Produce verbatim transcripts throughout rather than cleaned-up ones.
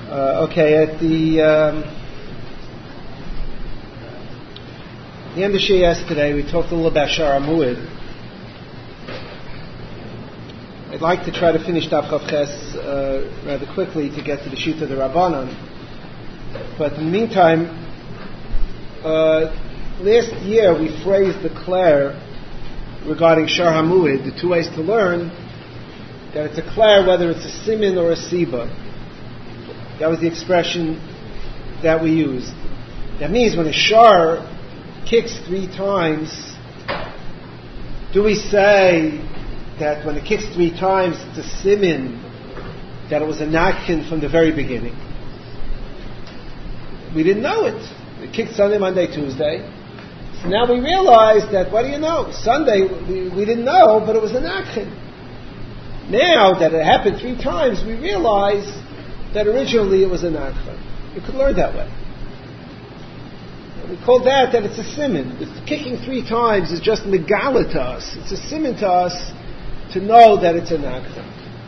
Uh, okay, at the, um, the end of Shia yesterday, we talked a little about Shar HaMu'id. I'd like to try to finish Daf Chav Ches uh, rather quickly to get to the Shita of the Rabbanan. But in the meantime, uh, last year we phrased the Claire regarding Shar HaMu'id, the two ways to learn, that it's a Claire whether it's a Simin or a Siba. That was the expression that we used. That means when a Shar kicks three times, do we say that when it kicks three times it's a Simin, that it was a Nakhin from the very beginning? We didn't know it. It kicked Sunday, Monday, Tuesday. So now we realize that, what do you know? Sunday, we, we didn't know, but it was a Nakhin. Now that it happened three times, we realize that originally it was a Nakhin. You could learn that way. And we call that that it's a Simin. It's kicking three times is just Megala to us. It's a Simin to us to know that it's a Nakhin.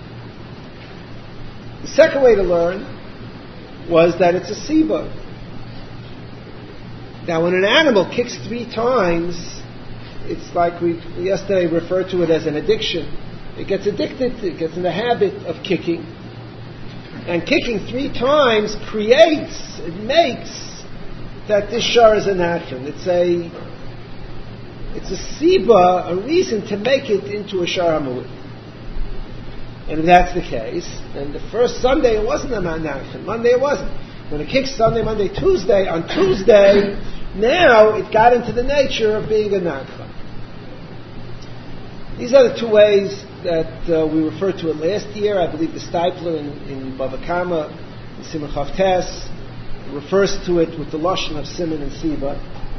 The second way to learn was that it's a Siba. Now, when an animal kicks three times, it's like we yesterday referred to it as an addiction. It gets addicted, it gets in the habit of kicking. And kicking three times creates, it makes that this shar is a Nakhin. It's a, it's a Siba, a reason to make it into a Shar HaMu'id. And if that's the case, then the first Sunday it wasn't a Nakhin. Monday it wasn't. When it kicks Sunday, Monday, Tuesday, on Tuesday, now it got into the nature of being a Nakhin. These are the two ways that uh, we referred to it last year. I believe the Stipler in, in Bava Kama, in Simon Chav Tes, refers to it with the Lashon of Siman and Siba.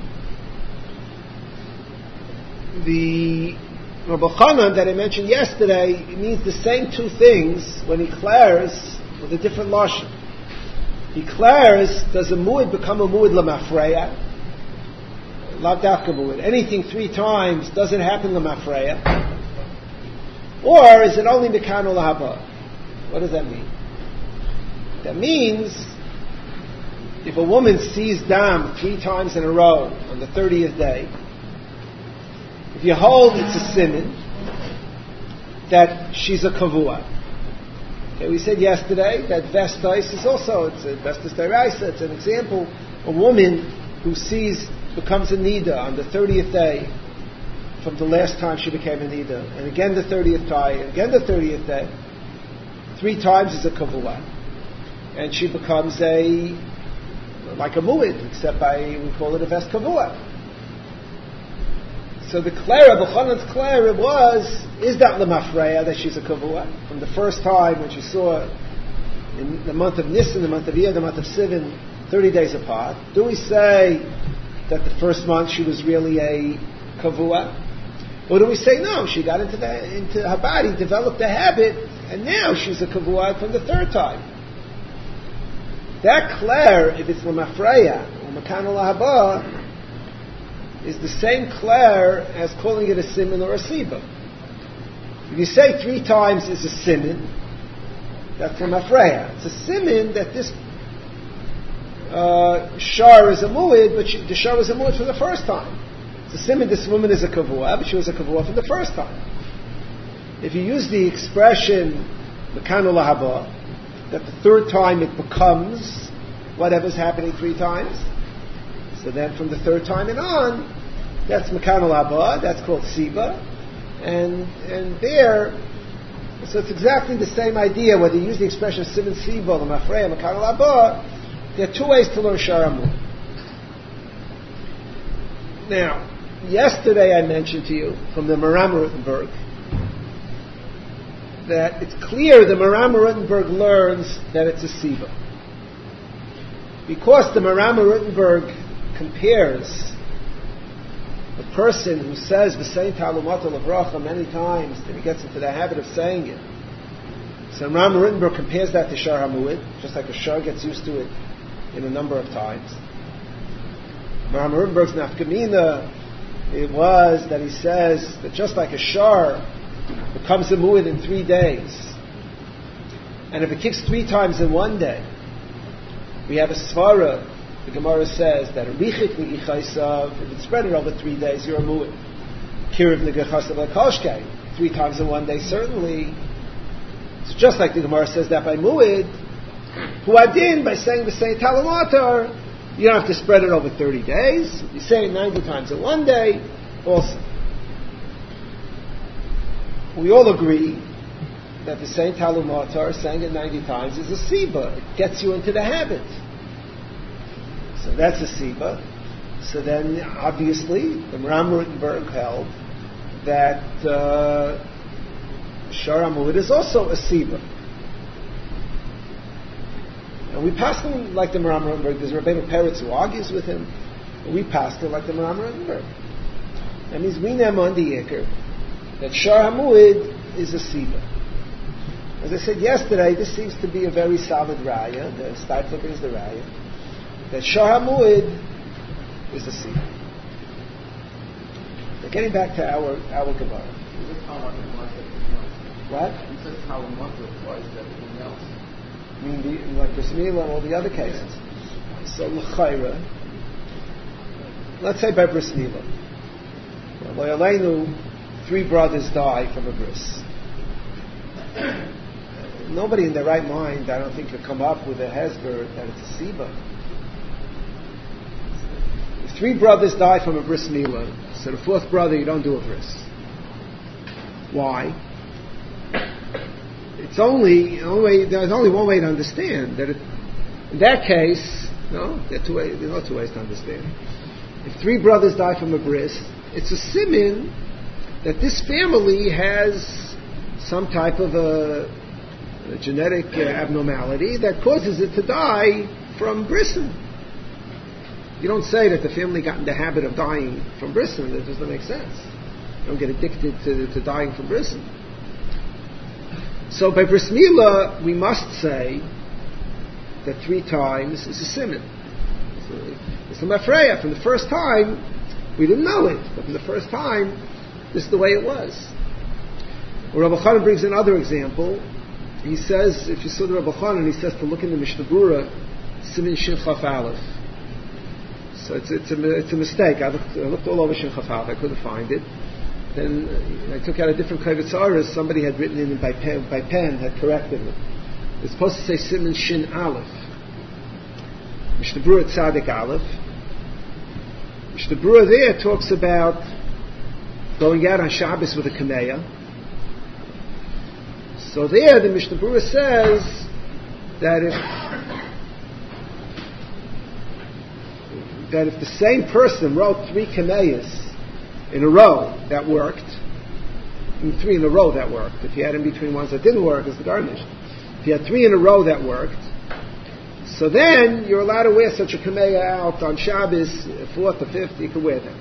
The Rabbi Chanan that I mentioned yesterday, it means the same two things when he declares with a different Lashon. He declares, does a Mu'id become a Mu'id Lamafreya? Lav Dafka Mu'id. Anything three times, does it happen Lamafreya? Or is it only Mekan or Lahaba? What does that mean? That means if a woman sees Dam three times in a row on the thirtieth day, if you hold it's a Simin, that she's a Kavua. Okay, we said yesterday that Vestais is also, it's a Vestais Deraisa, it's an example, a woman who sees, becomes a Nida on the thirtieth day from the last time she became a Nida, and again the thirtieth time, and again the thirtieth day, three times is a Kavua. And she becomes a, like a Mu'id, except by, we call it a Vest Kavua. So the Clara, B'chanan's Clara, it was, is that Lamafreya, that she's a Kavua? From the first time when she saw in the month of Nisan, the month of Iyar, the month of Sivan, thirty days apart, do we say that the first month she was really a Kavua? Or do we say, no, she got into the, into her body, developed a habit, and now she's a Kavua from the third time? That Claire, if it's Lamafreya, or Makan Lahaba, is the same Claire as calling it a Simin or a Siba. If you say three times is a Simin, that's Lamafreya. It's a Simin that this uh, Shar is a Mu'id, but she, the Shar is a Mu'id for the first time. The Siman, this woman is a Kavua, but she was a Kavua from the first time. If you use the expression Mekan Lahaba, that the third time it becomes whatever's happening three times, so then from the third time and on, that's Mekan Lahaba, that's called Siba, and and there, so it's exactly the same idea, whether you use the expression Siman Siba, Lamafreya, Mekan Lahaba, there are two ways to learn Shar HaMu'id. Now, yesterday I mentioned to you from the Maram Rutenberg that it's clear the Maram Rutenberg learns that it's a Siba. Because the Maram Rutenberg compares the person who says the same Talumat al-Avracha many times that he gets into the habit of saying it. So Maram Rutenberg compares that to Shar HaMu'id, just like a Shar gets used to it in a number of times. Maram Rutenberg's nafkamina, it was that he says that just like a Shar becomes a Mu'id in three days, and if it kicks three times in one day, We have a svara. The Gemara says that a richik negichaisav, if it's spread it over three days, you're a mu'id. Kiriv negichaisav l'kolshkei, three times in one day, certainly. It's just like the Gemara says that by mu'id, huadin, by saying the same talamatar, you don't have to spread it over thirty days. You say it ninety times in one day, also. We all agree that the same talamatar, saying it ninety times, is a siba. It gets you into the habit. So that's a siba. So then, obviously, the Maram Rutenberg held that uh, Shar HaMu'id is also a siba. And we pass him like the Maram Rutenberg. There's Rabbeinu Peretz who argues with him. And we pass him like the Maram Rutenberg. That means we know on the Yikr that Shar HaMu'id is a siba. As I said yesterday, this seems to be a very solid raya. The Steipler brings the raya that Shar HaMu'id is a siba. But getting back to our our Gemara. What? He says how a month applies to everything else. I mean, the, like Bris Milah and all the other cases. So l'chayra, let's say by Bris Milah, well, three brothers die from a bris. Nobody in their right mind, I don't think, could come up with a hesber that it's a siba. If three brothers die from a bris milah, so the fourth brother you don't do a bris. Why? It's only, only there's only one way to understand that. It, in that case, no, there are two ways. There are not two ways to understand. If three brothers die from a bris, it's a simin that this family has some type of a, a genetic uh, abnormality that causes it to die from brisson. You don't say that the family got in the habit of dying from brisson. That doesn't make sense. You don't get addicted to, to dying from brisson. So by bris milah, we must say that three times is a simin. So it's a mafreya. From the first time, we didn't know it, but from the first time, this is the way it was. Well, Rabbi Chanan brings another example. He says, if you saw the Rabbi Chanan, he says to look in the Mishnah Berurah, simin shin chaf aleph. So it's it's a it's a mistake. I looked, I looked all over shin chaf aleph. I couldn't find it. Then uh, I took out a different Kavitz Aris. Somebody had written it by pen, by pen, had corrected it. It's supposed to say simin shin aleph. Mishnah Berurah tzadik aleph. Mishnah Berurah there talks about going out on Shabbos with a kameya. So there, the Mishnah Berurah says that if that if the same person wrote three kameyas in a row, that worked. I mean, three in a row that worked. If you had in between ones that didn't work, it's the garnish. If you had three in a row that worked, so then you're allowed to wear such a kameya out on Shabbos, fourth or fifth, you can wear them.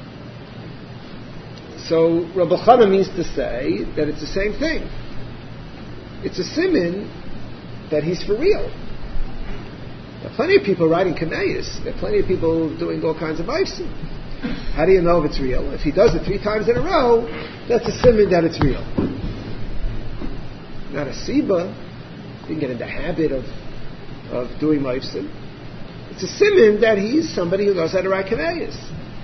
So Rabbi Chana means to say that it's the same thing. It's a simin that he's for real. There are plenty of people writing kameyas. There are plenty of people doing all kinds of ma'asim. How do you know if it's real? If he does it three times in a row, that's a simin that it's real. Not a siba. You can get in the habit of of doing ma'asim. It's a simin that he's somebody who knows how to write kameyas.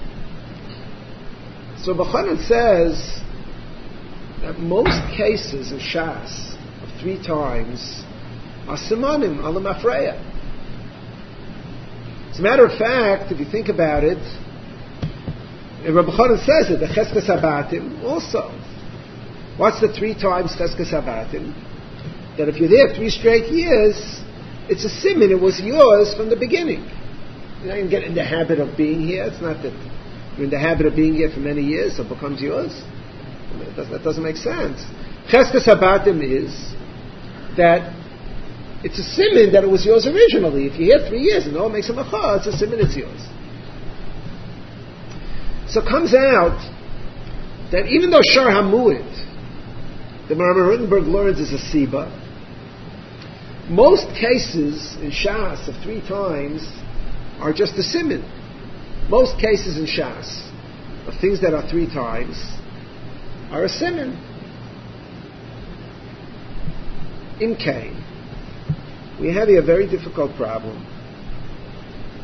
So Bachanan says that most cases of Shas of three times are simanim alam afreya. As a matter of fact, if you think about it, and Rabbi Chanan says it, the Cheskas Habatim also. What's the three times Cheskas Habatim? That if you're there three straight years, it's a simin, it was yours from the beginning. You know, you get in the habit of being here. It's not that you're in the habit of being here for many years, so it becomes yours. I mean, it doesn't, that doesn't make sense. Cheskas Habatim is that it's a simin that it was yours originally. If you're here three years and no one makes a macha, it's a simin, it's yours. So it comes out that even though Shar HaMu'id, the Maram Rutenberg learns is a siba, most cases in Shas of three times are just a simin. Most cases in Shas of things that are three times are a simin. In Cain, we have here a very difficult problem.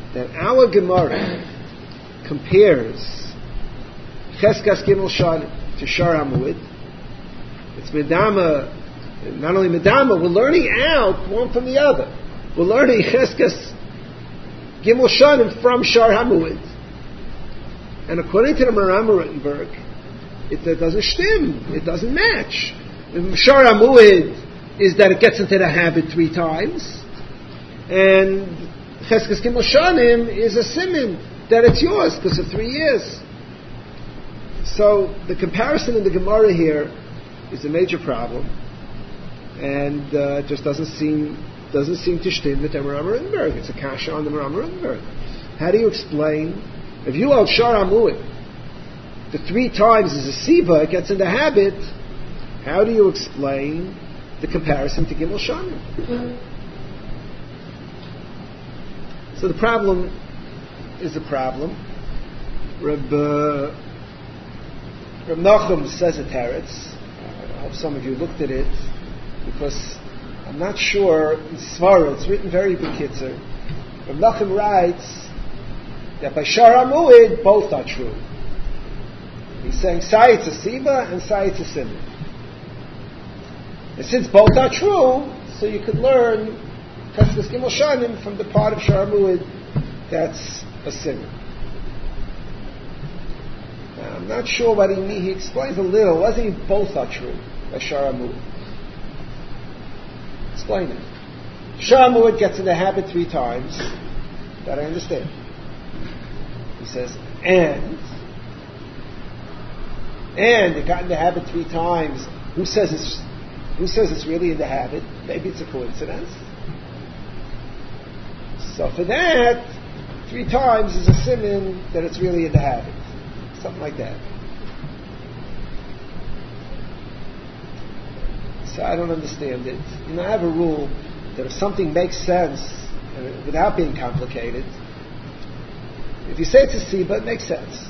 that our Gemara compares Cheskas Gimel Shanim to Shar HaMu'id. It's Medama, not only Medama, we're learning out one from the other. We're learning Cheskas Gimel Shanim from Shar HaMu'id. And according to the Maram Rittenberg, it, it doesn't stim, it doesn't match. Shar HaMu'id is that it gets into the habit three times, and Cheskas Gimel Shanim is a simin that it's yours because of three years. So the comparison in the Gemara here is a major problem, and uh, just doesn't seem doesn't seem to stim with the Maram Rittenberg. It's a kasha on the Maram Rittenberg. How do you explain if you hold Shar HaMu'id, the three times is a siva, it gets in the habit? How do you explain the comparison to Gimel Shanim? Mm-hmm. So the problem is a problem. Reb, uh, Reb Nachum says a teretz. I hope some of you looked at it, because I'm not sure in Svara, it's written very bekitzer. Reb Nachum writes that by Shar HaMu'id both are true. He's saying Sai it's a Siba and Sai it's a Simon. And since both are true, so you could learn Cheskas Gimel Shanim from the part of Shar HaMu'id that's a Simon. Now, I'm not sure what he means. He explains a little. Why doesn't he both are true by Shar HaMu'id? Explain it. Shar HaMu'id gets in the habit three times. That I understand. He says, and and it got in the habit three times. Who says it's who says it's really in the habit? Maybe it's a coincidence. So for that, three times is a siman that it's really in the habit. Something like that. So I don't understand it. You know, I have a rule that if something makes sense uh, without being complicated, if you say it's a siba, it makes sense.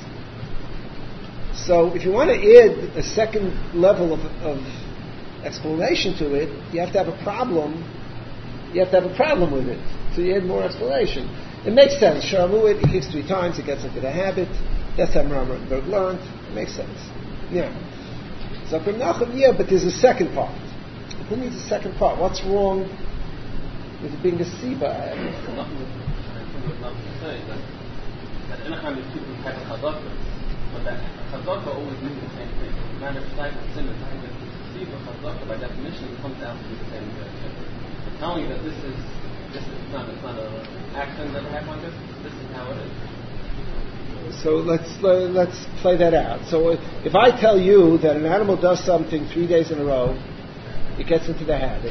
So if you want to add a second level of, of explanation to it, you have to have a problem. You have to have a problem with it. So you add more explanation. It makes sense. Shar HaMu'id, it kicks three times, it gets into the habit. That's how Maram Rittenberg learned. It makes sense. Yeah. So for Nachum, yeah, but there's a second part. Who needs a second part? What's wrong with it being a siba? That Enochem is two different types of chazaka, but that chazaka always means the same thing. No matter if type of sin is type of siba, chazaka by definition comes out to be the same thing. So telling you that this is this is not it's not an accent that happened like this. This is how it is. So let's uh, let's play that out. So if I tell you that an animal does something three days in a row, it gets into the habit.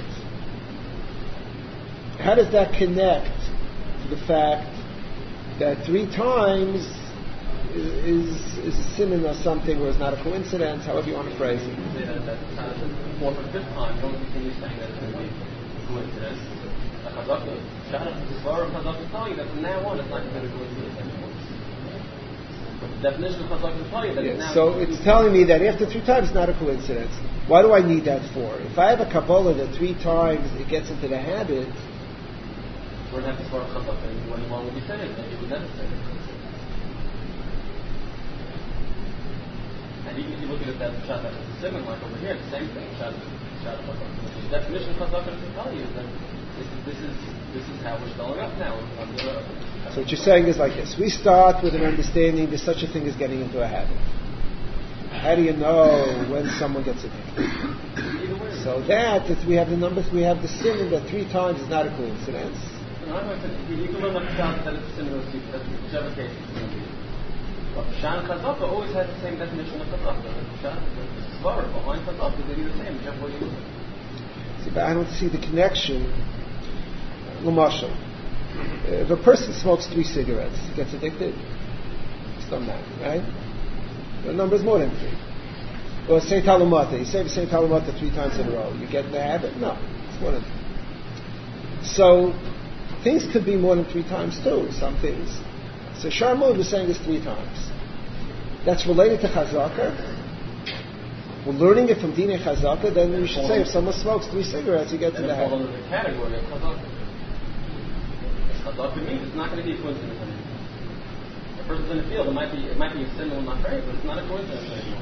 How does that connect to the fact that three times is is, is a siman or something, or is not a coincidence, however you want to phrase it? You say that that's fourth or fifth time, don't continue saying that it's going to be a coincidence. A chazaka, shara, the Svarah of chazaka is telling you that from now on it's not going to be a coincidence anymore. The definition of chazaka is telling you that yes, it's now... So it's telling me that after three times it's not a coincidence. Why do I need that for? If I have a Kabbalah that three times it gets into the habit... We're going to have to start chazaka and when long would be saying it, it would never say it. And even if you look at it that shot that is a like over here, the same thing, shot shot the definition of chazaka doesn't tell you that this, this is this is how we're spelling up now. Under, uh, so what you're saying is like this. We start with an understanding there's such a thing as getting into a habit. How do you know when someone gets addicted? So that, if we have the numbers, we have the sin that three times is not a coincidence. No, I said, you can learn up that it's similar to whichever case it's going to be. But Shan and Chazaka always has the same definition of Chazaka. Shan, the Svarah behind Chazaka, they're the same, whichever way you look at it. See, but I don't see the connection. L'mashal, if a person smokes three cigarettes, he gets addicted. It's done that, right? The number is more than three. Or Saint Talumata, you say Saint Talumata three times in a row, you get in the habit? No, it's more than three. So, things could be more than three times too, some things. So Shar HaMu'id was saying this three times. That's related to Chazaka. We're learning it from Dinei Chazaka, then we should say if someone smokes three cigarettes, he gets in the habit. It's under the category of Chazaka. chazaka means it's not going to be a coincidence anymore. A person's in the field, it might be it might be a symbol, not phrase, but it's not a coincidence anymore.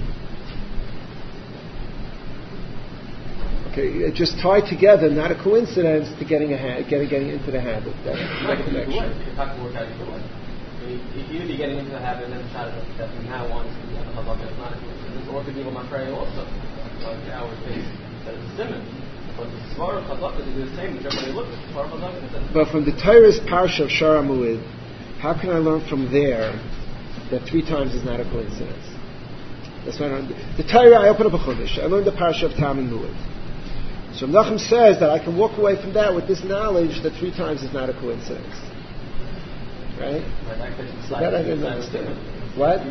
Okay, it just tied together, not a coincidence, to getting a ha- getting getting into the habit. That's Right, the either connection. way, you have to work out either way. I mean, you could either be getting into the habit and then decide that from now on it's going to be a chazaka, it's not a coincidence, or it could be a mafrei also, like our case, that it's simon. But the svar of chazaka is the same, whichever way you look at it. Svar of chazaka is the same. But from the Torah's parsha of Shara Mu'id, how can I learn from there that three times is not a coincidence? That's what I learned. The Torah, I open up a chumash. I learned the parsha of Tam and Mu'id. So Menachem says that I can walk away from that with this knowledge that three times is not a coincidence. Right? So that I didn't understand. What?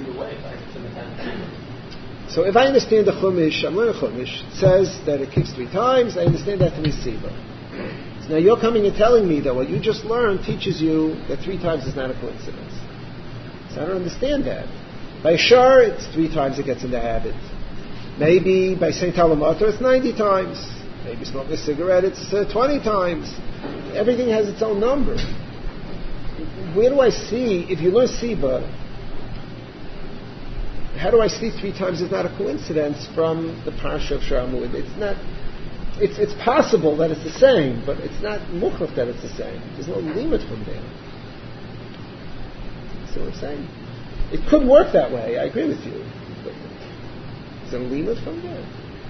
So if I understand the chumash, I'm learning chumash. It says that it kicks three times. I understand that to be siva. So now you're coming and telling me that what you just learned teaches you that three times is not a coincidence. So I don't understand that. By Shar, it's three times it gets in the habit. Maybe by Saint Alamater, it's ninety times. Maybe smoking a cigarette, it's uh, twenty times. Everything has its own number. Where do I see, if you learn Siba, how do I see three times is not a coincidence from the Parsha of Shara Mu'id? It's not, it's, it's possible that it's the same, but it's not mukhraf that it's the same. There's no limit from there. See what I'm saying? It could work that way, I agree with you. But is there a limit from there?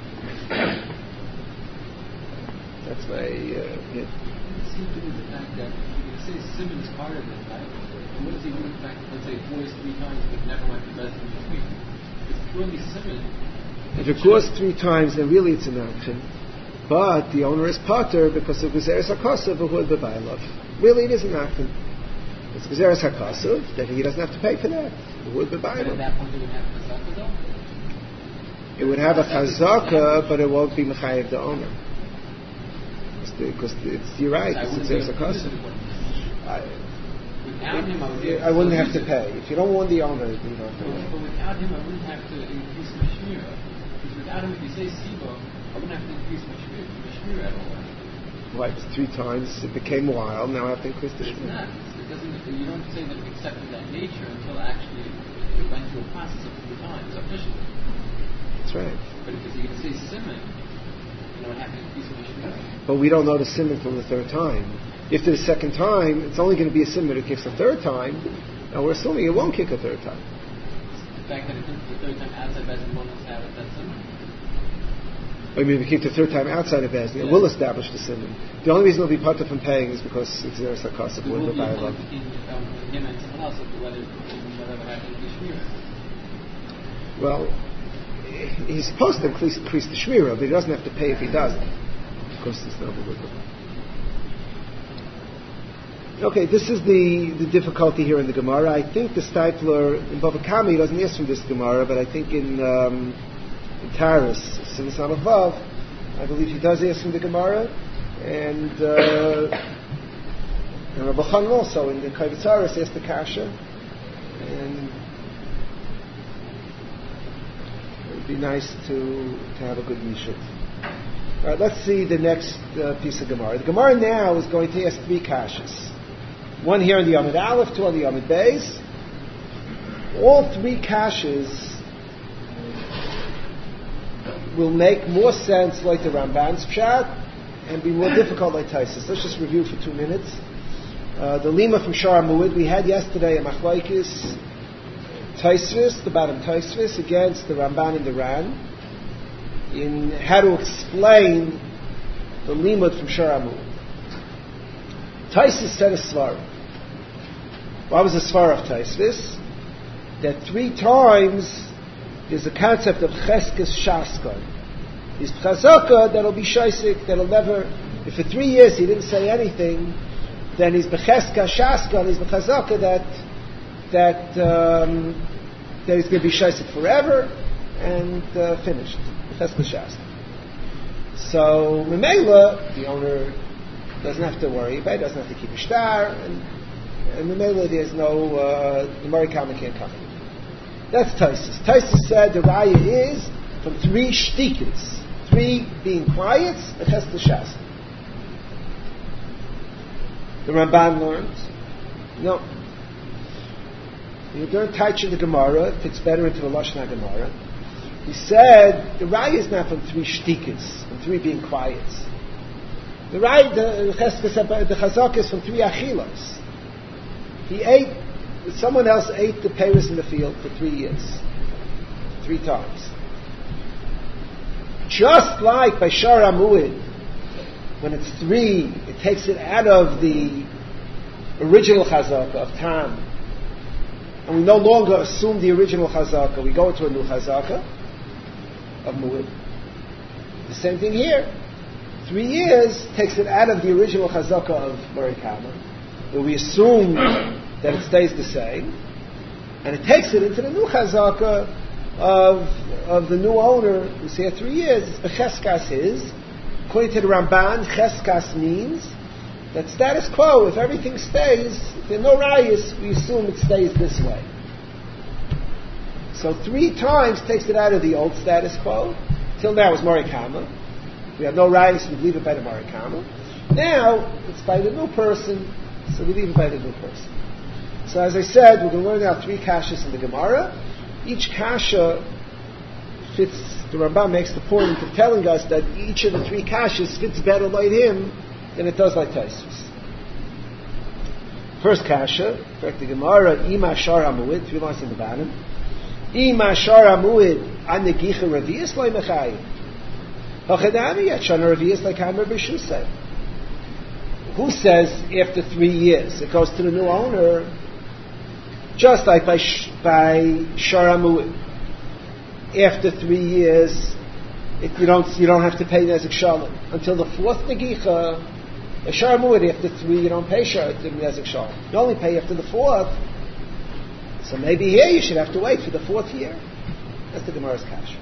That's my, uh, yeah. It seems to be the fact that you can say Simon's part of it, right? And what does he do with the fact that, let's say, it goes three times but never went to best in between? It's purely Simon. If it goes three times, then really it's an action. But the owner is potter because of Gezeres HaKasav v'hu b'bailov. Really it is an action. It's Gezeres HaKasav, that he doesn't have to pay for that. V'hu But b'bailov. at that point it would have Chazaka though? It would have a chazaka, but it won't be mechayev the owner. Because it's, you're right, it's Gezeres HaKasav. Without him, I would I wouldn't have to pay. If you don't want the owner, you don't have to But, pay. but without him, I wouldn't have to increase my shmira. Because without him, if you say Siba, I wouldn't have to increase my shmira, my shmira at all. Right, it's three times, it became wild, now I have to increase the It's shmir. not. It doesn't, you don't say that it accepted that nature until actually it went through a process of three times, officially. That's right. But if you're going to say Simon, you know, I have to increase my shmira. But we don't know the simon from the third time. If the second time, it's only going to be a simon that kicks the third time, and we're assuming it won't kick a third time. The fact that it took the third time outside Bezin won't establish that Simon. I mean, if it kicked the third time outside of Bezdin, it Yeah. will establish the simon. The only reason it'll be potter from paying is because it's there a cost of There will the be a bylaw. point between um, him and someone else as to whether whatever happened to shmira. Well, he's supposed to increase, increase the shmira, but he doesn't have to pay if he doesn't. Of course, it's not good. Okay, this is the, the difficulty here in the Gemara. I think the Steipler in Bava Kama doesn't ask from this Gemara, but I think in um, in Taurus, Silas Vav, I believe he does ask from the Gemara, and uh, and Rabbi Chanan also in the Kavitzaris asked the Kasha, and it would be nice to to have a good Yishut. All right, let's see the next uh, piece of Gemara. The Gemara now is going to ask three Kashas. One here in the Yamid Aleph, two on the Yamid Beis. All three Kashas will make more sense like the Ramban's Pshat and be more difficult like Taisus. Let's just review for two minutes. Uh, the Lima from Shara Mu'id, we had yesterday a Machlaikis Taisvis, the bottom Taisvis, against the Ramban and the Ran, in how to explain the Limud from Shara Mu'id. Taisus said a Svara. What was the Svara of Taisvis? That three times there's a concept of Cheskes Shaskon. He's Chazaka that'll be Shaisik, that'll never, if for three years he didn't say anything, then he's Becheska Shaskon, he's Bechazaka that, that, um, that he's going to be Shaisik forever, and uh, finished. Becheska Shaskon. So, Memela, the owner doesn't have to worry about it, doesn't have to keep a star, and, and Memela there's no, uh, the Marikama can't come in. That's Taisus. Taisus said the raya is from three shtikas. Three being quiet, it has to shas. The Ramban learns, no. You learn Taich in the Gemara, it fits better into the Lashon Gemara. He said the Raya is not from three shtikas, from three being quiets. The Raya, the, the Chazak is from three achilas. He ate, someone else ate the pears in the field for three years, three times. Just like by Shar HaMu'id, when it's three, it takes it out of the original Chazaka of Tam, and we no longer assume the original Chazaka, we go into a new Chazaka of Mu'id. The same thing here. Three years takes it out of the original Chazaka of Marikama, where we assume that it stays the same, and it takes it into the new Chazaka of, of the new owner who's here three years. It's Becheskas his. According to the Ramban, Cheskas means that status quo, if everything stays, if there are no rayas, we assume it stays this way. So three times takes it out of the old status quo. Till now it was Marikama. We have no rayas, we leave it by the Marikama. Now it's by the new person, so we leave it by the new person. So as I said, we're going to learn now three kashas in the Gemara. Each kasha fits, the Rambam makes the point of telling us that each of the three kashas fits better like him than it does like Tosfos. First kasha, correct the Gemara, Ima Shar HaMu'id, three lines in the bottom. Ima Shar HaMu'id, An Negicha Revi'is Loi Mechayim. Hachadami Yat Shana Revi'is Like Hamer B'Shusay. Who says after three years it goes to the new owner, just like by, by Shar HaMu'id. After three years, it, you don't you don't have to pay Nezek Shalom until the fourth Negicha. A Shar HaMu'id after three, you don't pay Shar Nezek Shalom. You only pay after the fourth. So maybe here you should have to wait for the fourth year. That's the Gemara's kasha.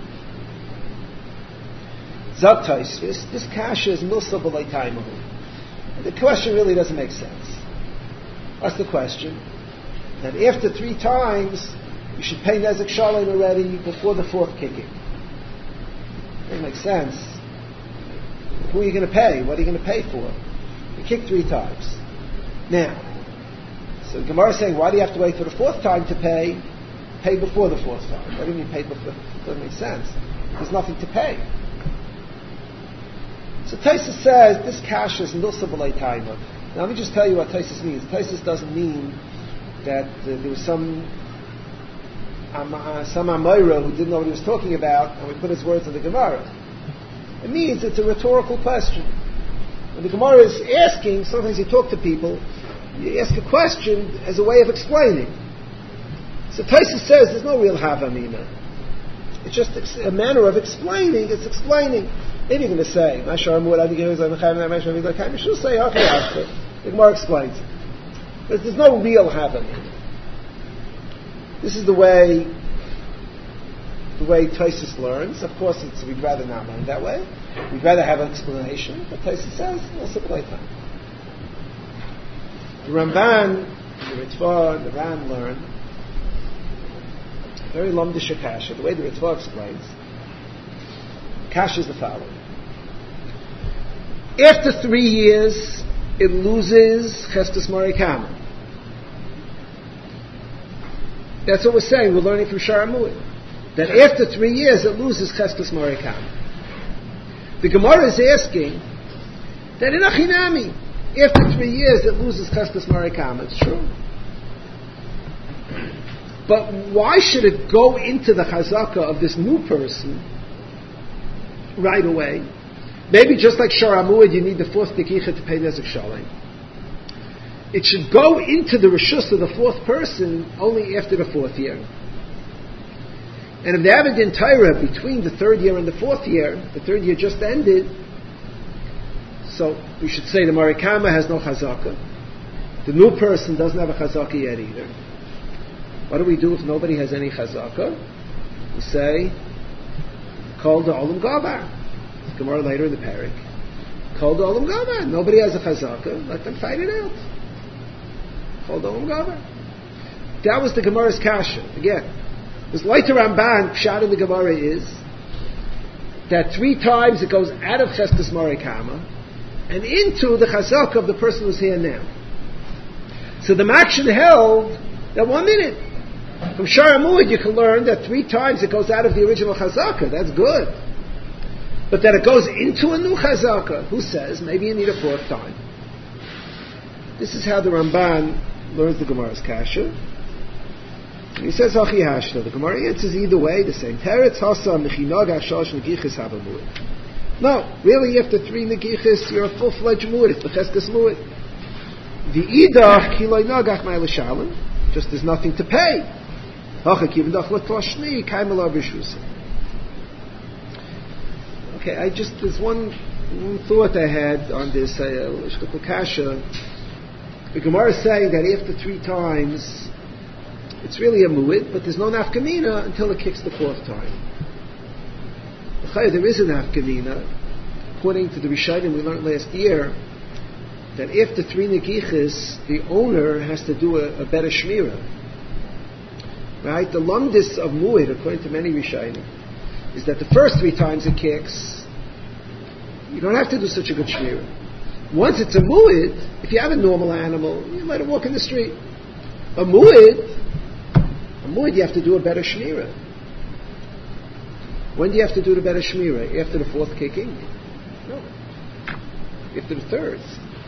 Zok Tosfos, this kasha is milsa b'lei taimahu. The question really doesn't make sense. What's the question? That after three times, you should pay Nezek Shalom already before the fourth kicking. Doesn't make sense. Who are you going to pay? What are you going to pay for? You kick three times. Now, so the Gemara is saying, why do you have to wait for the fourth time to pay? Pay before the fourth time. What do you mean pay before? It doesn't make sense. There's nothing to pay. So Tosfos says, this kasha is milsa b'lei taima. Now let me just tell you what Tosfos means. Tosfos doesn't mean that uh, there was some um, uh, some Amoira who didn't know what he was talking about, and we put his words in the Gemara. It means it's a rhetorical question. When the Gemara is asking, sometimes you talk to people, you ask a question as a way of explaining. So Tosfos says there's no real havamina. It's just a manner of explaining. It's explaining. Maybe you're going to say, you should say, okay, the Gemara explains it. But there's no real havamina. This is the way the way Tosfos learns. Of course, it's, we'd rather not learn that way. We'd rather have an explanation. But Tosfos says, also play time. The Ramban, the Ritva, the Ran learn a very lumdisha kasha. The way the Ritva explains, kasha is the following. After three years, it loses Cheskas Marikama. That's what we're saying. We're learning from Shar HaMu'id. That after three years, it loses Cheskas Marikama. The Gemara is asking that in Achinami, after three years, it loses Cheskas Marikama. It's true. But why should it go into the Chazaka of this new person right away? Maybe just like Shar HaMu'id, you need the fourth Negicha to pay Nezek Shalom. It should go into the Rishus of the fourth person only after the fourth year. And if they have a din Torah between the third year and the fourth year, the third year just ended, so we should say the Marikama has no Chazaka. The new person doesn't have a Chazaka yet either. What do we do if nobody has any Chazaka? We say, Kol da Olam Gabar. Gemara later in the parak. Kol da Olam Gabar. Nobody has a Chazaka. Let them fight it out. Kol da Olam Gabar. That was the Gemara's kasha. Again, this later Ramban shot in the Gemara is that three times it goes out of Cheskas Marikama and into the Chazaka of the person who's here now. So the Makshin held that one minute. From Shara Mu'id you can learn that three times it goes out of the original Chazaka. That's good. But that it goes into a new Chazaka. Who says? Maybe you need a fourth time. This is how the Ramban learns the Gemara's Kasha. And he says, Achi Hashta. The Gemara answers either way, the same. Teretz Hasa Mechinog Ashosh Negichis Hava Mu'id. No, really after three Negichis you're a full-fledged Mu'id. It's the Cheskes Mu'id. The Idach Kiloi Nagach Ma'il Shalom. Just there's nothing to pay. Okay, I just, there's one, one thought I had on this, uh, Kasha. The Gemara is saying that after three times, it's really a mu'id, but there's no nafkamina until it kicks the fourth time. There is a nafkamina, according to the Rishonim we learned last year, that after three negichis, the owner has to do a, a better shmira. Right? The lumdis of mu'id, according to many Rishonim, is that the first three times it kicks, you don't have to do such a good shmira. Once it's a mu'id, if you have a normal animal, you let it walk in the street. A mu'id, a mu'id you have to do a better shmira. When do you have to do the better shmira? After the fourth kicking? No. After the third.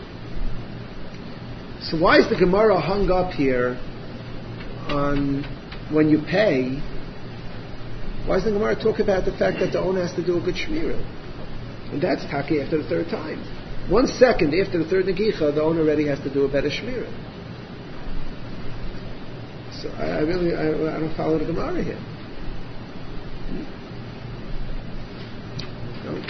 So why is the Gemara hung up here on when you pay? Why does the Gemara talk about the fact that the owner has to do a good shmira? And that's taki after the third time. One second after the third negicha, the owner already has to do a better shmira. So I, I really, I, I don't follow the Gemara here. No.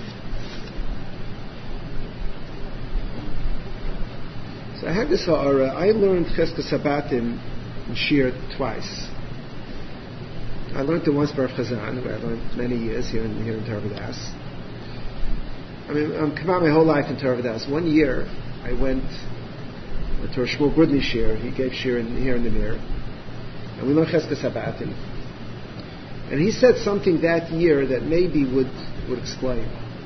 So I had this ha'ara. I learned Cheskes Sabatim in Shir twice. I learned it once Baruch Chazan, where I learned many years here in here in Torah Vodaas. I mean, I'm come out my whole life in Torah Vodaas. One year, I went to a Shmuel Grudny Shir. He gave Shir in, here in the Mir, and we learned Cheskes Sabatim. And he said something that year that maybe would would explain.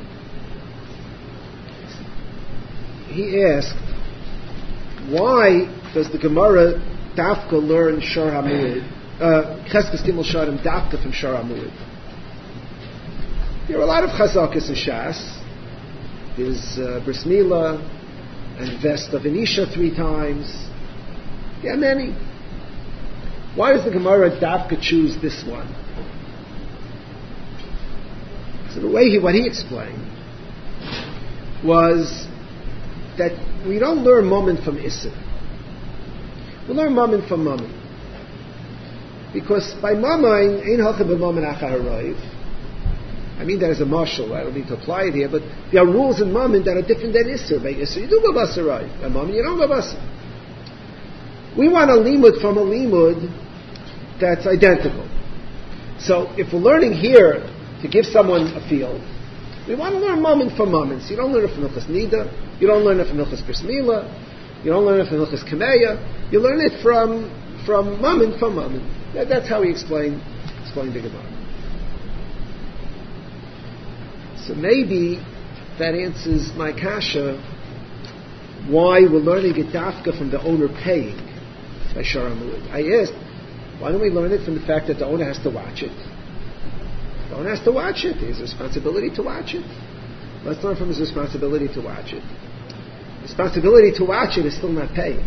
He asked, why does the Gemara Dafka learn Shar HaMu'id, Cheskes Gimel Sharim Dafka from Shar HaMu'id? There are a lot of Chazakas in Shas. There's uh, Bris Milah and Vesta Venisha three times. Yeah, many. Why does the Gemara Dafka choose this one? So the way he, what he explained was that we don't learn moment from Isser. We learn moment from moment. Because by Mamain, Ein Halcha B'Mamin Achar Harayiv. I mean that as a marshal, I don't need to apply it here, but there are rules in Mammon that are different than Isser. By Isser, you do go Basar right. By Mammon, you don't go Basar. We want a limud from a limud that's identical. So if we're learning here to give someone a field, we want to learn Mammon from Mammon. So you don't learn it from Hilchas Nida, you don't learn it from Hilchas Bris Milah, you don't learn it from Hilchas Kameya, you learn it from from Mammon from Mammon. That, that's how we explain explain the Gemara. So maybe that answers my kasha, why we're learning it dafka from the owner paying by Shar HaMu'id. I asked, why don't we learn it from the fact that the owner has to watch it? The owner has to watch it. He has a responsibility to watch it. Let's learn from his responsibility to watch it. Responsibility to watch it is still not paying.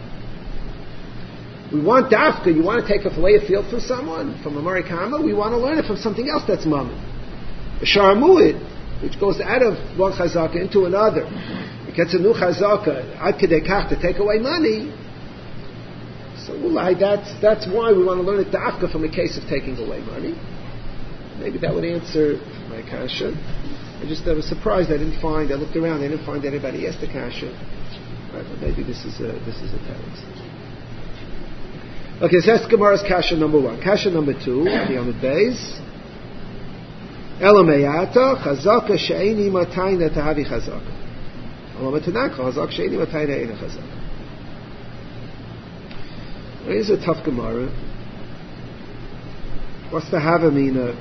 We want dafka, you want to take a fillet of field from someone, from a marikama, we want to learn it from something else that's mammon. A Shar HaMu'id, which goes out of one chazaka into another, it gets a new chazaka, ad kedei kach, to take away money. So that's that's why we want to learn it dafka from a case of taking away money. Maybe that would answer my kasha. I just I was surprised I didn't find. I looked around, I didn't find anybody asked the kasha. Right, but maybe this is a this is a text. Okay, so that's Gemara's kasha number one. Kasha number two, the Amud Beis. Elamayata chazaka she'eni matayna tahavi chazaka. Elamatanaka chazaka she'eni matayna eina chazaka. It is a tough Gemara. What's the havamina?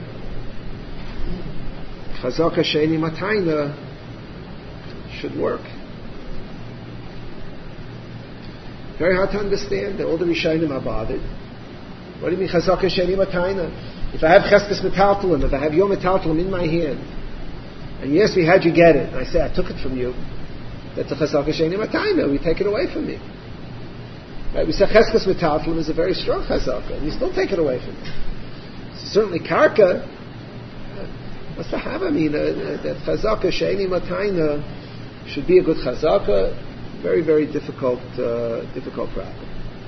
Chazaka she'eni matayna should work. Very hard to understand. All the Rishonim are bothered. What do you mean chazaka sheni matayna? If I have cheskes metaltalim, if I have your metaltalim in my hand, and you ask me how'd you get it, and I say I took it from you, that's a chazaka sheni matayna. We take it away from me. Right? We say cheskes metaltalim is a very strong chazaka, and you still take it away from me. Certainly karka. What's the hava mean? Uh, that chazaka sheni matayna should be a good chazaka. Very, very difficult, uh, difficult problem.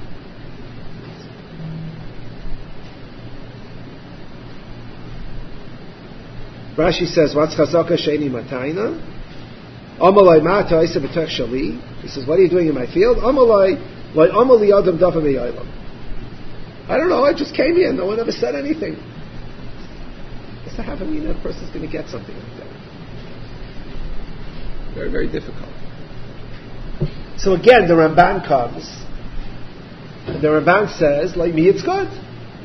Rashi says, "What's chazaka sheni matayna?" Amalai mata isa b'tech shali. He says, "What are you doing in my field?" Amalai like amali adam dava meyaylam. I don't know. I just came here. No one ever said anything. What's the hava mean? That person's going to get something like that. Very, very difficult. So again, the Ramban comes, and the Ramban says, like me, it's good.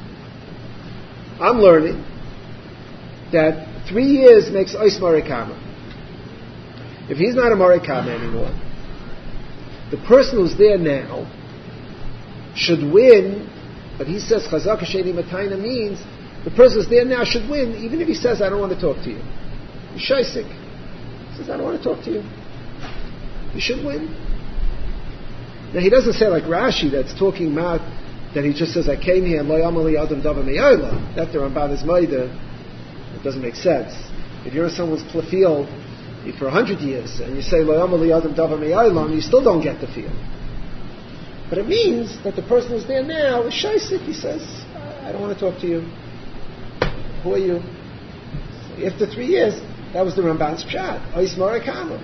I'm learning that three years makes Ois Marikama. If he's not a Marikama anymore, the person who's there now should win, but he says, Chazaka Sheni Matayna means, the person who's there now should win, even if he says, I don't want to talk to you. He's shaisik. He says, I don't want to talk to you. You should win. Now he doesn't say like Rashi that's talking about that he just says I came here and lo yamali adam dava meyayla. That the Ramban is maida. It doesn't make sense. If you're in someone's field for a hundred years and you say lo yamali adam dava meyayla, you still don't get the field. But it means that the person who's there now is shaisik. He says I don't want to talk to you. Who are you? So after three years, that was the Ramban's pshat. Ois Marikama.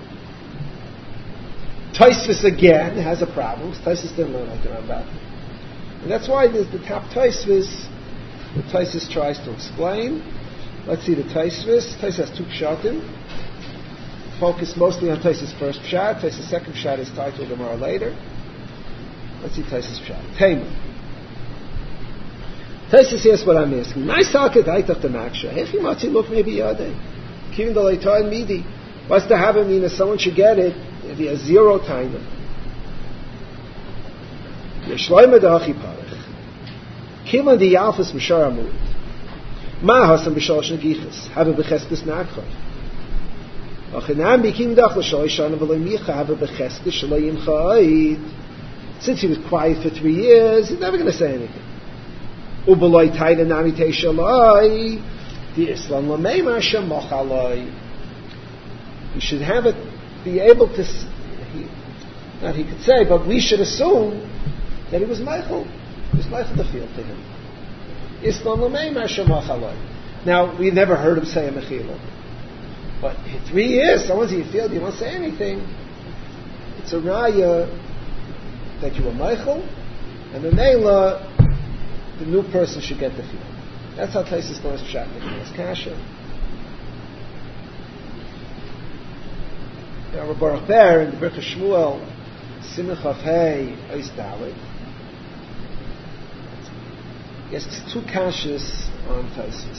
Tosfos again has a problem. Tosfos didn't learn like the Rambam, and that's why there's the top Tosfos. The Tosfos tries to explain. Let's see the Tosfos. Tosfos has two pshatim. Focus mostly on Tosfos' first pshat. Tosfos' second pshat is titled Gemara later. Let's see Tosfos' pshat. Tema. Tosfos here's what I'm asking. My socket aitach the maksha. If you might look maybe yadei. Kivin the leitoy midi. What's the hava mean that someone should get it? If he has zero time, Yeshloim Adachi Parich, Kiman di Yalfas Mishar Amud, Ma Hasam B'Shalosh Nagichas, Have a Bechestis Nakhay. Achinam Bikim Dach L'Shaloi Shana V'Lo Micha, Have a Bechestis Shalo Yimcha Aid. Since he was quiet for three years, he's never going to say anything. Ubaloi Taina Nami Tei Shaloi, Di Islam L'Meima Shemoch Aloi. You should have it. Be able to, he, not he could say, but we should assume that he was Michael. He was Michael the field to him. Islam l'mei ma'ashamach aloi. Now, we never heard him say a mechila. But in three years, someone's in your field, you won't say anything. It's a raya that you were Michael, and the Neila, the new person should get the field. That's how Taisus learns Pshat Nicholas Kasha. Now, Rabbi Baruch Ber in the Birchah Shmuel, Simon Chav Hei, Ois Dalet, he has two kashas on Taisus.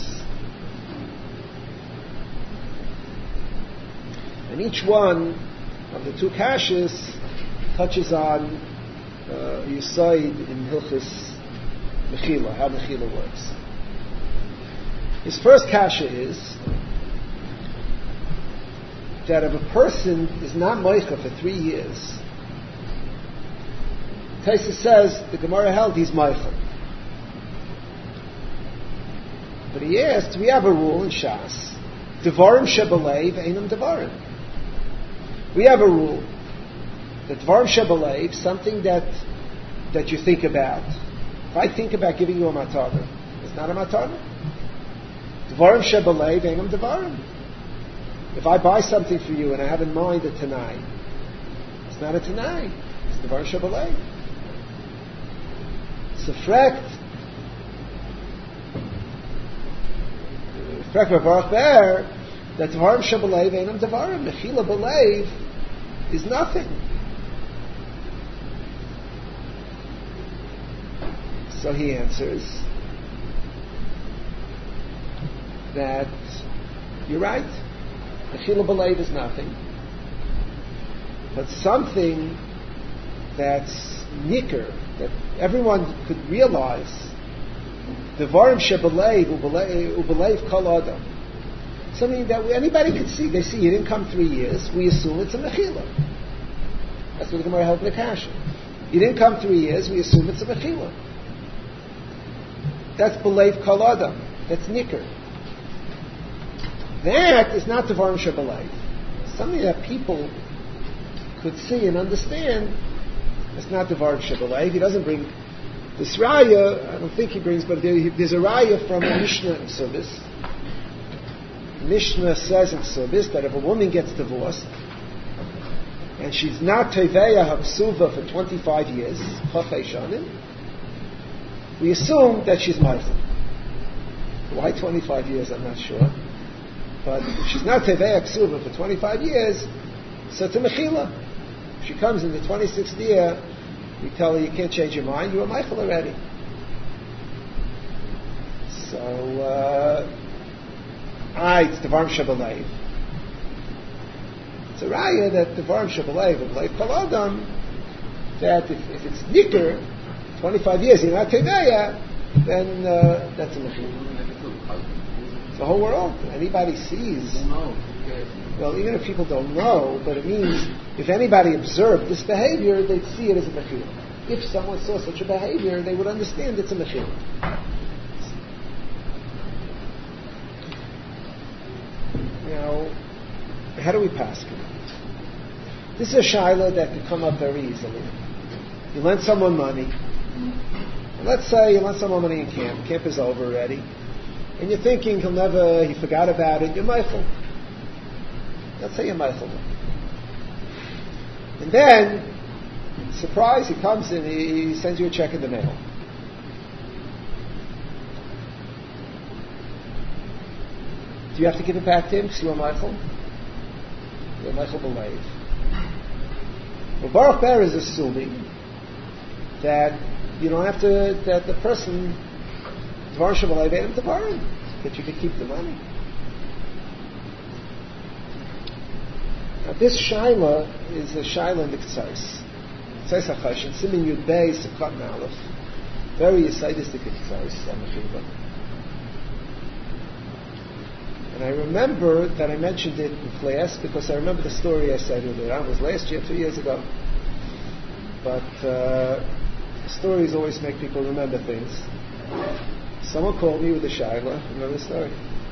And each one of the two kashas touches on uh, Yisoid in Hilchis Mechila, how Mechila works. His first kasha is that if a person is not moicha for three years, Taisa says the Gemara held he's moicha. But he asked, we have a rule in Shas, Devarim Shebalev Einam Devarim. We have a rule that Devarim Shebalev, something that that you think about. If I think about giving you a matana, it's not a matana. Devarim Shebalev Einam Devarim. If I buy something for you and I have in mind a Tanai, it's not a Tanai. It's the Devar Shabbalei. It's a frekt. Frekt of Baruch Ber, that Devar Shabbalei Veinam Devarim. Mechila Balev is nothing. So he answers that you're right. Mechila Balev is nothing. But something that's nicker, that everyone could realize, Devarim shebelev ubelev kol adam. Something that anybody could see. They see you didn't come three years. We assume it's a mechila. That's what the Gemara held in the Kasha. You didn't come three years. We assume it's a mechila. That's belev kol adam. That's nicker. That is not Devarim shebelev. Something that people could see and understand. It's not Devarim shebelev. He doesn't bring this raya. I don't think he brings, but there, there's a raya from a Mishnah in Subis. Mishnah says in Subis that if a woman gets divorced and she's not teveya hapsuva for twenty-five years, we assume that she's meichel. Why twenty-five years? I'm not sure. But if she's not teveya hapsuva for twenty-five years, so it's a mechila. If she comes in the twenty-sixth year, we tell her you can't change your mind. You're a meichel already. So. Uh, Ah, it's Devarim shebelev. It's a raya that Devarim shebelev, belev kol adam, that if, if it's nicker, twenty-five years, you're not teveya, then uh, that's a mechila. It's the whole world. Anybody sees. Well, even if people don't know, but it means if anybody observed this behavior, they'd see it as a mechila. If someone saw such a behavior, they would understand it's a mechila. Now, how do we pass it? This is a shaila that could come up very easily. You lend someone money. And let's say you lend someone money in camp. Camp is over already. And you're thinking he'll never, he forgot about it. You're meichel. Let's say you're meichel. And then, surprise, he comes in, he sends you a check in the mail. Do you have to give it back to him because you are meichel? You are meichel belev. Well, Baruch Ber is assuming that you don't have to, that the person, Devarim shebelev ain't Devarim, that you can keep the money. Now this shaila is a shaila in the K'tzais. K'tzais HaChoshen, Simin Yud Bey, Sefkat Na'alef. Very yisaidistic K'tzais on the Shiva. And I remember that I mentioned it in class because I remember the story I said earlier. It was last year, two years ago. But uh, stories always make people remember things. Someone called me with a shaila. Remember the story?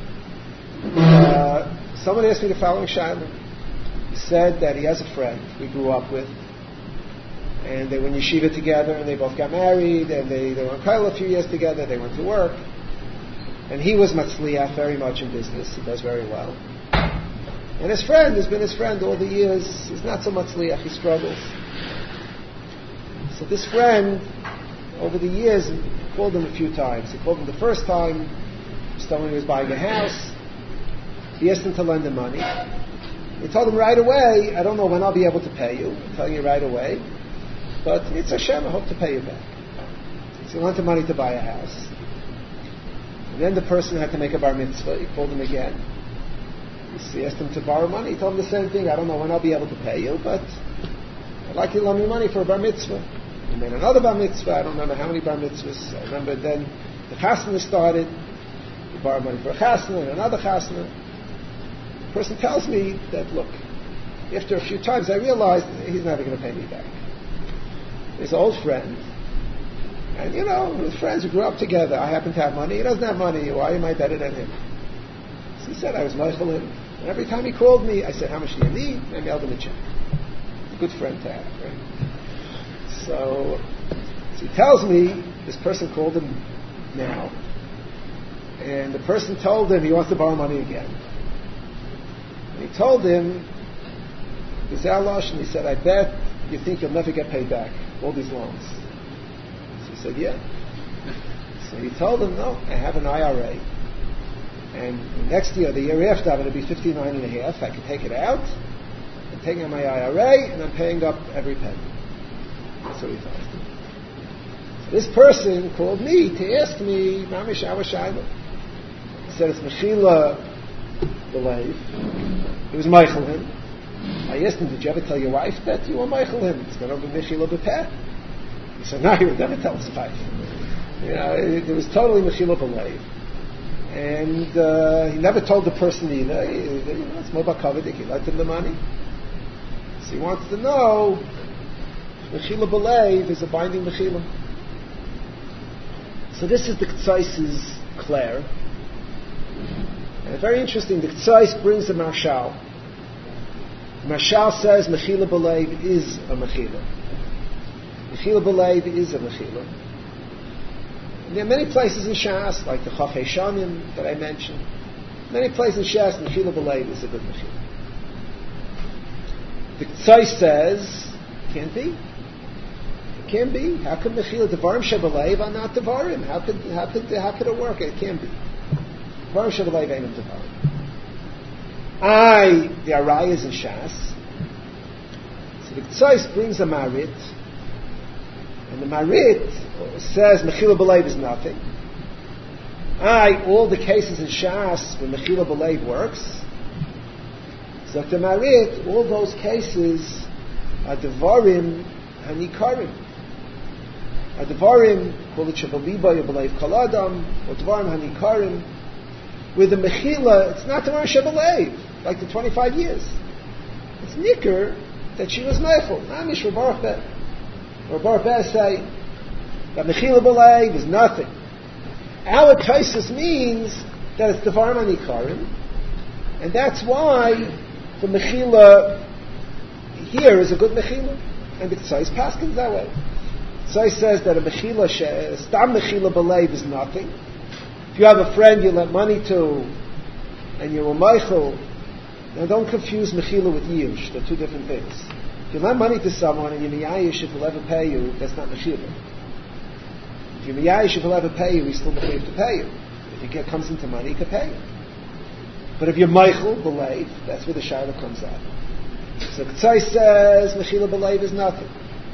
Uh, someone asked me the following shaila. He said that he has a friend we grew up with, and they were in yeshiva together, and they both got married, and they, they were in Kaila a few years together. They went to work. And he was matzliach very much in business. He does very well. And his friend has been his friend all the years. He's not so matzliach. He struggles. So this friend, over the years, called him a few times. He called him the first time. He told him he was buying a house. He asked him to lend him money. He told him right away, I don't know when I'll be able to pay you. I'm telling you right away. But it's Hashem, I hope to pay you back. So he lent him money to buy a house. And then the person had to make a bar mitzvah. He called him again. He asked him to borrow money. He told him the same thing. I don't know when I'll be able to pay you, but I'd like you to lend me money for a bar mitzvah. He made another bar mitzvah. I don't remember how many bar mitzvahs. I remember then the chasna started. He borrowed money for a chasna and another chasna. The person tells me that, look, after a few times I realized he's never going to pay me back. His old friend. And, you know, with friends who grew up together, I happen to have money. He doesn't have money. Why am I better than him? So he said, I was meichel him. And every time he called me, I said, how much do you need? And I mailed him a check. It's a good friend to have, right? So, so he tells me, this person called him now. And the person told him he wants to borrow money again. And he told him, and he said, I bet you think you'll never get paid back, all these loans. He said, yeah. So he told him, no, I have an I R A. And next year, the year after, I'm going to be fifty-nine and a half. I can take it out. I'm taking out my I R A, and I'm paying up every penny. That's what he told him. So this person called me to ask me, Mamish Awa Shaila. He said, it's Mechila Belev. He was Meichel him. I asked him, did you ever tell your wife that you were Michael him? It's going to be Mechila B'Peh. He said, no, he would never tell his wife. You know, it, it was totally Mechila B'Leiv. And uh, he never told the person either. He, you know, it's Moba Kavadik. He lent him the money. So he wants to know Mechila B'Leiv is a binding Mechila. So this is the K'tzai's Claire. And very interesting, the K'tzais brings the Marshal. Marshal says Mechila B'Leiv is a Mechila. Mechila B'Leiv is a Mechila. And there are many places in Shas, like the Chafei Shanim that I mentioned. Many places in Shas, Mechila B'Leiv is a good Mechila. The K'tzais says, can't be. It can't be. How could Mechila Devarim Sheb'Leiv are not Devarim? How could how could how could it work? It can't be. Devarim Sheb'Leiv ain't Devarim. I, the Arayas in Shas. So the K'tzais brings a Marit, and the Marit says Mechila B'Leiv is nothing. I, all the cases in Shas where Mechila B'Leiv works. So the Marit, all those cases are Devarim Hanikarim. Are Devarim, call it Shabaliba, Yabalev Kaladam, or Devarim Hanikarim. With the Mechila, it's not Devarim Shabalev, like the twenty-five years. It's Nicker that she was Mechel. Namish Rabarach Beh. Rabarach Beh say that Mechila B'Leiv is nothing. Our Taisus means that it's Devarim Hanikarim, and that's why the Mechila here is a good Mechila, and the K'tzais paskins that way. K'tzais says that a Mechila, Stam Mechila B'Leiv is nothing. If you have a friend you lent money to, and you're a Meichel, now don't confuse Mechila with Yush. They're two different things. If you lend money to someone and you're Miyayish, if he'll ever pay you, that's not Mechila. If you're Miyayish, if he'll ever pay you, he's still Mechiv to pay you. If he get, comes into money, he can pay you. But if you're Meichel B'Leiv, that's where the Shaila comes out. So K'tzai says Mechila B'Leiv is nothing.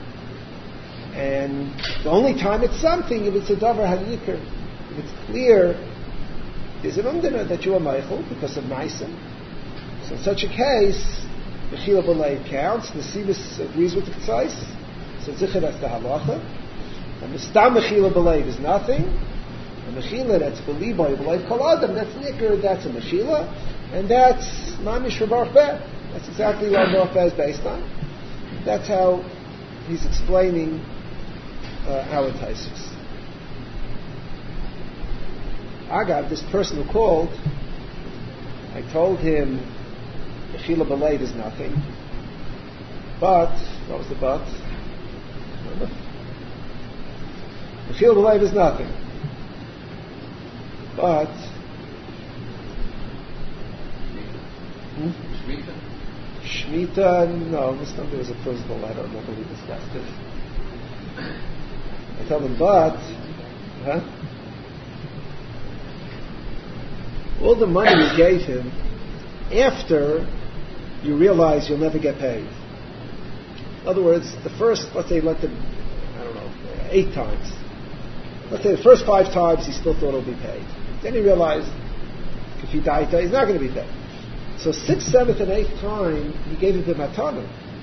And the only time it's something if it's a Davar Hanikar. If it's clear, is it under that you are Meichel because of Meisim? So in such a case, Mechila B'Leiv counts. The Sivus agrees with the K'tzais. So Zichar, that's the Halacha. And the Stam Mechila B'Leiv is nothing. And Mechila, that's B'Liba, B'Leiv Kol Adam, that's Nikr, that's a Mechila. And that's Mamish Rabarach Beh. That's exactly what Rabarach Beh is based on. That's how he's explaining uh, our Taisus. Agav, this person who called, I told him Mechila B'Leiv is nothing. But, what was the but? Mechila B'Leiv is nothing. But, hmm? Shemitah, no, this time there was a principle, I don't know if we discussed it. I tell them, but, huh? All the money you gave him after you realize you'll never get paid. In other words, the first, let's say, let them, I don't know, eight times. Let's say the first five times he still thought it'll be paid. Then he realized if he died, he's not going to be paid. So sixth, seventh, and eighth time he gave it to Matana.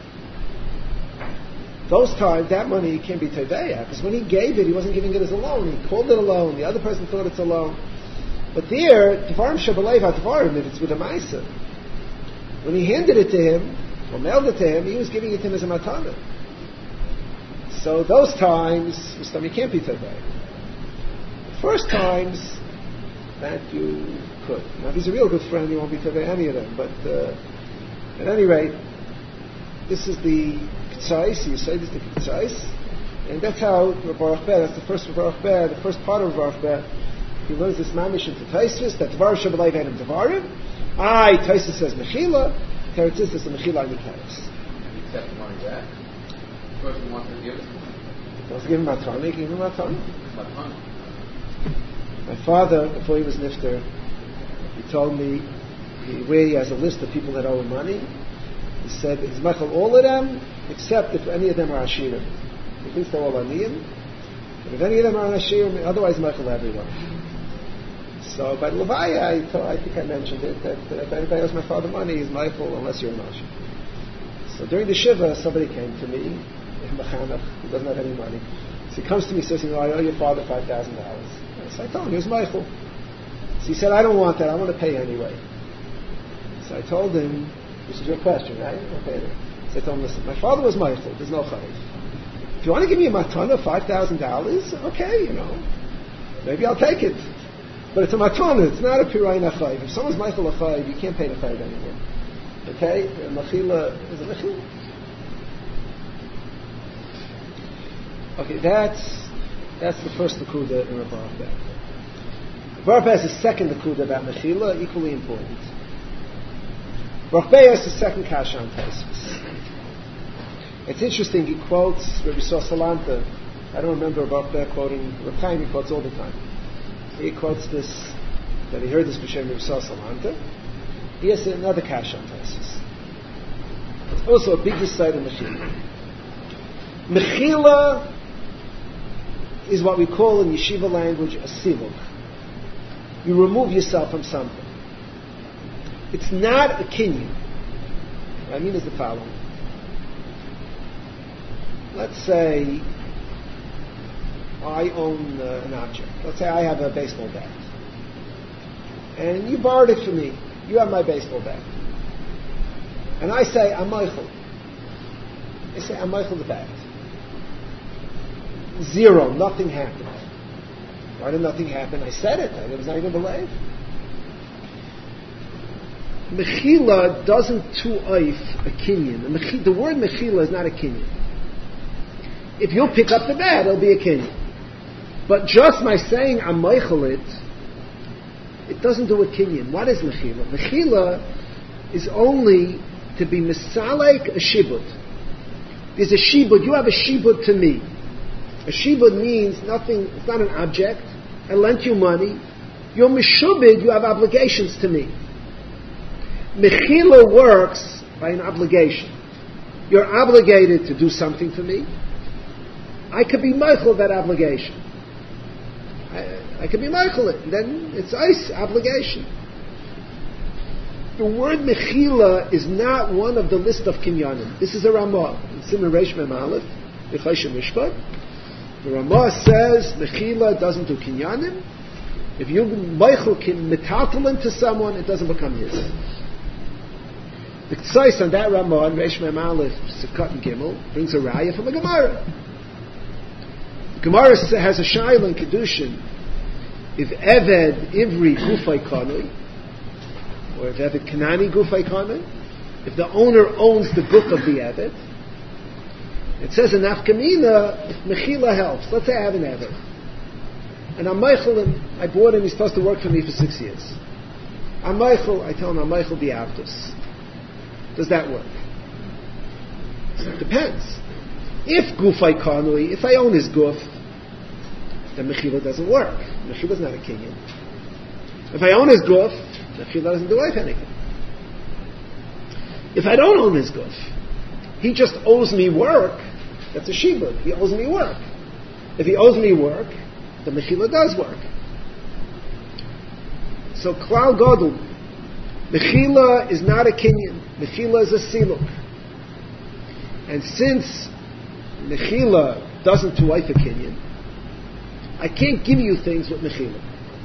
Those times, that money can't be Teveya, because when he gave it, he wasn't giving it as a loan. He called it a loan. The other person thought it's a loan. But there, Devarim Sheb'Leiv HaDvarim, if it's with a Maisa, when he handed it to him, or mailed it to him, he was giving it to him as a Matana. So those times, you can't be Teveya. The first times, that you could. Now, if he's a real good friend, you won't be Teveya any of them. But uh, at any rate, this is the K'tzais, you say this is the K'tzais, and that's how Baruch Beh, that's the first Baruch Beh, the first part of Baruch Beh, he learns this mamish into Taisus, that Devar Shabbalai Venim Devarim, I, Taisus says Mechila, Teretzis says the Mechila I Mekaris. Accept the money back. The person wants to give it. He wants to give him Matana, he gave him Matana. Matana. My father, before he was Nifter, he told me he, where he has a list of people that owe him money. He said he's mechel all of them, except if any of them are Ashirim. He thinks they're all Aniyim. But if any of them are Ashirim, otherwise mechel everyone. So by Levaya, I, told, I think I mentioned it, that uh, if anybody owes my father money, he's mechel unless you're an Ashir. So during the Shiva, somebody came to me, a mechanech, who doesn't have any money. So he comes to me and says, you know, I owe your father five thousand dollars. So I told him, here's Michael. So he said, I don't want that, I want to pay anyway. So I told him, this is your question, right? Okay. So I told him, listen, my father was Michael, there's no chayiv. If you want to give me a matana, five thousand dollars, okay, you know, maybe I'll take it. But it's a matana, it's not a pirayin chayiv. If someone's Michael a chayiv, you can't pay the chayiv anymore. Okay? Mechila, is it mechila? Okay, that's that's the first nakuda in Rav Baruch Ber. Baruch Ber has a second nakuda about mechila, equally important. Baruch Ber has the second kasha on Tosfos. It's interesting, he quotes Rabbi Yisrael Salanta. I don't remember Baruch Ber quoting, Rav Chaim he quotes all the time. He quotes this, that he heard this b'shem Rabbi Yisrael Salanta. He has another kasha on Tosfos. It's also a big side of mechila. Mechila is what we call in yeshiva language a siluk. You remove yourself from something. It's not a kinyan. What I mean is the following. Let's say I own uh, an object. Let's say I have a baseball bat. And you borrowed it from me. You have my baseball bat. And I say, I'm Michael. I say, I'm Michael the bat. Zero. Nothing happened. Why did nothing happen? I said it. I was not even believed. Mechila doesn't tu'aif a kinyan. The, mechi, the word mechila is not a kinyan. If you'll pick up the bat, it'll be a kinyan. But just my saying I'm Michael it, it doesn't do a kinyan. What is mechila? Mechila is only to be misalek a shibud. There's a shibud. You have a shibud to me. A shibud means nothing, it's not an object. I lent you money. You're meshubid, you have obligations to me. Mechila works by an obligation. You're obligated to do something for me. I could be Michael that obligation. I, I could be Michael it. Then it's ice, obligation. The word mechila is not one of the list of kinyanim. This is a Ramah. In Siman Reish Mem Aleph, B'choshen Mishpat. The Ramah says mechila doesn't do kinyanim. If you Michael can metaltal into someone, it doesn't become his. The Ktsois on that Ramah, Reish Mem Aleph, Sukkot and Gimel, brings a raya from a Gemara. The Gemara has a shayla in Kedushin. If Eved Ivri Gufay Kanoi, or if Eved Kanani Gufay Kanoi, if the owner owns the guf of the Eved, it says in Nafkamina, if Mechila helps. Let's say I have an Eved. And I'm Michael, and I bought him, he's supposed to work for me for six years. I'm Michael, I tell him I'm Michael the Avdus. Does that work? So it depends. If Gufay Kanoi, if I own his guf, then Mechila doesn't work. Mechila is not a kinyan. If I own his guf, Mechila doesn't do anything. If I don't own his guf, he just owes me work, that's a shibud. He owes me work. If he owes me work, the Mechila does work. So Klal Gadol, Mechila is not a kinyan. Mechila is a siluk. And since Mechila doesn't tu'aif a kinyan, I can't give you things with Mechila.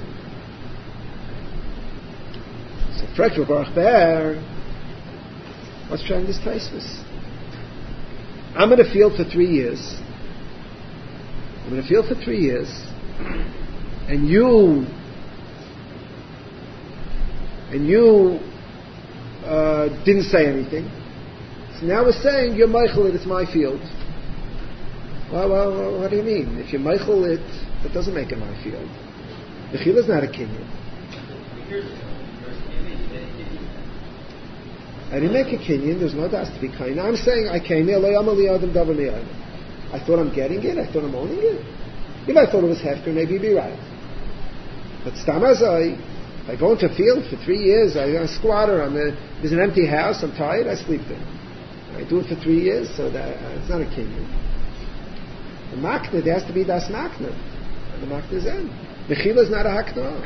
So Frek Baruch Ber, let's try this Tosfos. I'm in a field for three years. I'm in a field for three years, and you, and you uh, didn't say anything. So now we're saying you're Michael it, it's my field. Well, well, well, what do you mean? If you're Michael it, that doesn't make it my field. Mechila is not a kinyan. I didn't make a kinyan. There's no das to be kind. I'm saying I came here. I thought I'm getting it. I thought I'm owning it. If I thought it was hefker, maybe you'd be right. But stamazai, if I go into a field for three years, I'm a squatter. I'm a, there's an empty house. I'm tired. I sleep there. I do it for three years, so that uh, it's not a kinyan. The makna, there has to be das makna. And the makna is in. Mechila is not a hakna.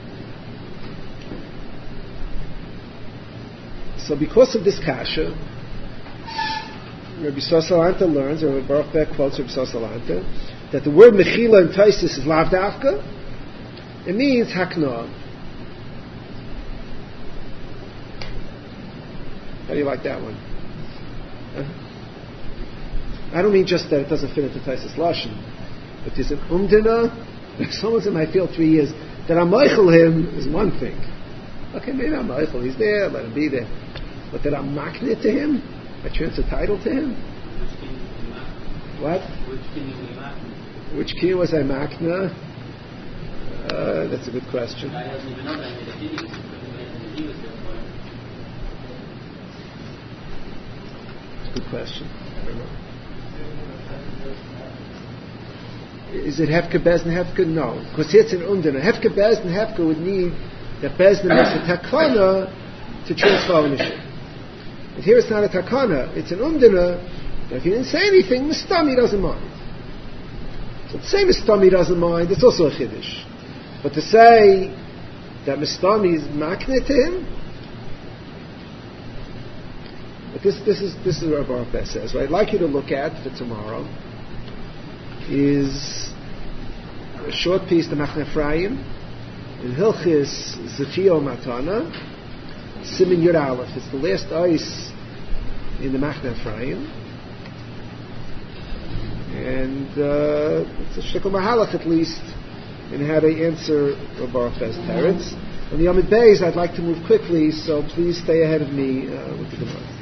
So because of this kasha, Rabbi Sosalanta learns, or Rabbi Baruch Beck quotes Rabbi Sosalanta, that the word mechila in Taisus is lav dafka. It means hakna. How do you like that one? Huh? I don't mean just that it doesn't fit into Taisus Lashon, but there's an umdina. If someone's in my field three years, that I'm meichel him is one thing. Okay, maybe I'm meichel, he's there, let him be there. But that I'm makneh to him, I transfer title to him. What? Which key was I makneh? Uh, that's a good question. Good question. I don't know. Is it Hefka Bezdin Hefka? No. Because here it's an Undina. Hefka Bezdin Hefka would need that Bezdin has a takana to transfer ownership. But here it's not a takana. It's an Undina. If he didn't say anything, Mistami doesn't mind. So the same Mistami doesn't mind, it's also a Chiddush. But to say that Mistami is makneh to him, but this this is this is what Baruch Beck says. What I'd like you to look at for tomorrow is a short piece, the Machne Ephraim, in Hilchis Zefio Matana, Simin Yud Aleph. It's the last ice in the Machne Ephraim, and uh, it's a shtickle mahalach at least in how they answer Baruch Beck's parents. On the Yomid Beis, I'd like to move quickly, so please stay ahead of me uh, with the Gemara.